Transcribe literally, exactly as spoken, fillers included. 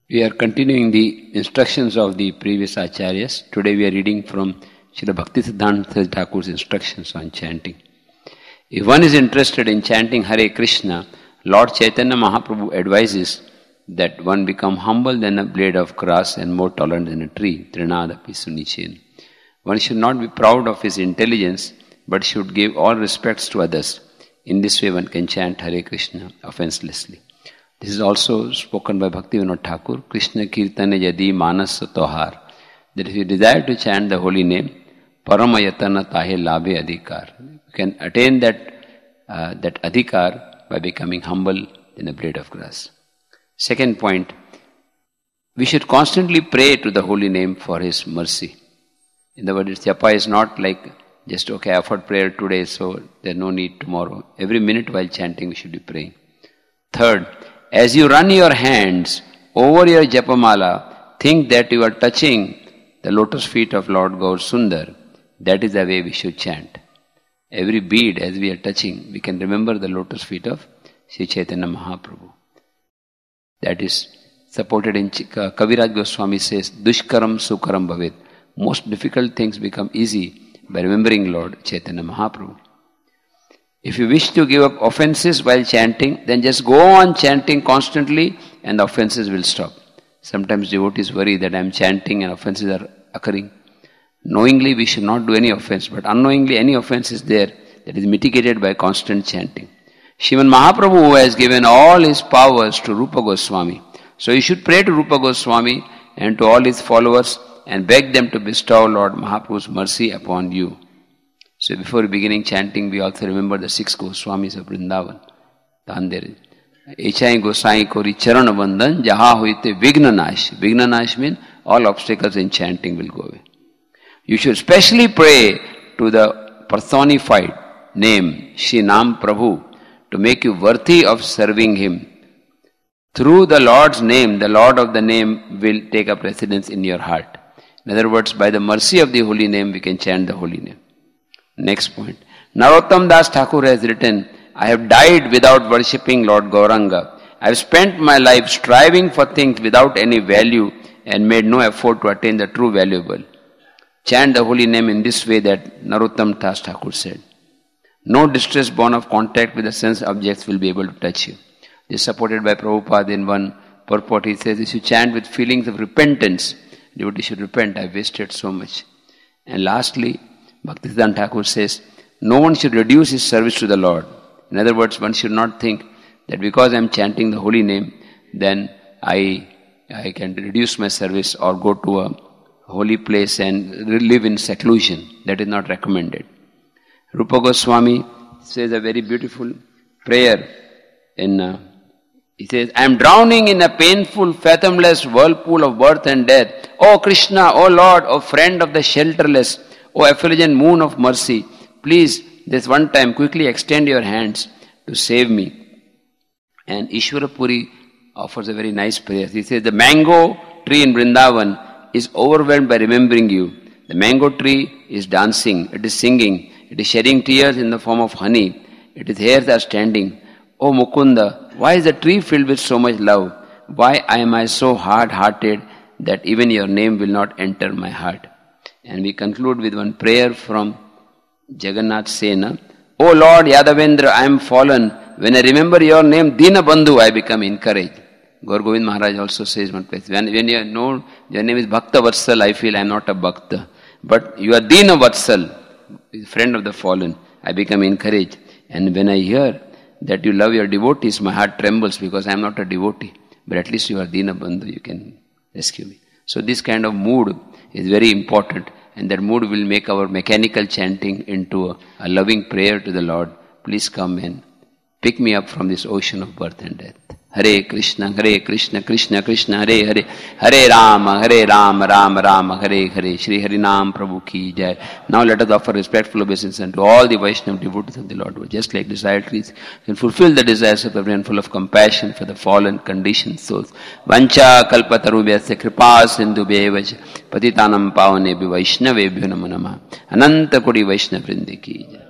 We are continuing the instructions of the previous acharyas. Today we are reading from Srila Bhaktisiddhanta Thakur's instructions on chanting. If one is interested in chanting Hare Krishna, Lord Chaitanya Mahaprabhu advises that one become humble than a blade of grass and more tolerant than a tree. Trinadapi Sunichen. One should not be proud of his intelligence, but should give all respects to others. In this way one can chant Hare Krishna offenselessly. This is also spoken by Bhaktivinoda Thakur, Krishna Kirtane Yadi Manas Tohar. That if you desire to chant the holy name, Paramayatana Tahe Labhe Adhikar. You can attain that, uh, that adhikar by becoming humble in a blade of grass. Second point, we should constantly pray to the holy name for his mercy. In other words, japa is not like just, okay, I offered prayer today, so there's no need tomorrow. Every minute while chanting, we should be praying. Third, as you run your hands over your japamala, think that you are touching the lotus feet of Lord Gaur Sundar. That is the way we should chant. Every bead as we are touching, we can remember the lotus feet of Sri Chaitanya Mahaprabhu. That is supported in Kaviraj Goswami says, Dushkaram Sukaram Bhavet. Most difficult things become easy by remembering Lord Chaitanya Mahaprabhu. If you wish to give up offenses while chanting, then just go on chanting constantly and the offenses will stop. Sometimes devotees worry that I am chanting and offenses are occurring. Knowingly we should not do any offense, but unknowingly any offense is there that is mitigated by constant chanting. Sriman Mahaprabhu, who has given all his powers to Rupa Goswami, so you should pray to Rupa Goswami and to all his followers and beg them to bestow Lord Mahaprabhu's mercy upon you. So before beginning chanting, we also remember the six Goswamis of Vrindavan. Tandere. Echai Gosai Kori Charana Bandhan Jaha Hoite Vigna Nash. Vigna Nash means all obstacles in chanting will go away. You should specially pray to the personified name, Shri Nam Prabhu, to make you worthy of serving him. Through the Lord's name, the Lord of the name will take up residence in your heart. In other words, by the mercy of the holy name, we can chant the holy name. Next point. Narottam Das Thakur has written, I have died without worshipping Lord Gauranga. I have spent my life striving for things without any value and made no effort to attain the true valuable. Chant the holy name in this way that Narottam Das Thakur said. No distress born of contact with the sense objects will be able to touch you. This is supported by Prabhupada in one purport. He says, if you chant with feelings of repentance, devotee should repent, I have wasted so much. And lastly, Bhaktisiddhanta Thakur says, no one should reduce his service to the Lord. In other words, one should not think that because I am chanting the holy name, then I, I can reduce my service or go to a holy place and live in seclusion. That is not recommended. Rupa Goswami says a very beautiful prayer in, uh, he says, I am drowning in a painful, fathomless whirlpool of birth and death. O Krishna, O Lord, O friend of the shelterless, O effulgent moon of mercy, please, this one time, quickly extend your hands to save me. And Ishwara Puri offers a very nice prayer. He says, the mango tree in Vrindavan is overwhelmed by remembering you. The mango tree is dancing, it is singing, it is shedding tears in the form of honey, its hairs are standing. O Mukunda, why is the tree filled with so much love? Why am I so hard-hearted that even your name will not enter my heart? And we conclude with one prayer from Jagannath Sena. O Lord Yadavendra, I am fallen. When I remember your name, Dina Bandhu, I become encouraged. Gaur Govind Maharaj also says one place, when, when you know your name is Bhakta Vatsal, I feel I am not a Bhakta. But you are Dina Vatsal, friend of the fallen. I become encouraged. And when I hear that you love your devotees, my heart trembles because I am not a devotee. But at least you are Dina Bandhu, you can rescue me. So this kind of mood is very important, and that mood will make our mechanical chanting into a, a loving prayer to the Lord. Please come and pick me up from this ocean of birth and death. Hare Krishna, Hare Krishna, Krishna Krishna, Hare Hare, Hare Rama, Hare Rama, Rama Rama, Hare Hare, Shri Harinam Prabhu Ki Jai. Now let us offer respectful obeisance unto all the Vaishnava devotees of the Lord, who just like desired trees can fulfill the desires of everyone, full of compassion for the fallen conditioned souls. Vancha kalpatarubhyasya kripa sindhu bevaja patitanam pavane Vaishnavebhyo namo namah. Ananta kodi Vaishnava vrindi ki jai.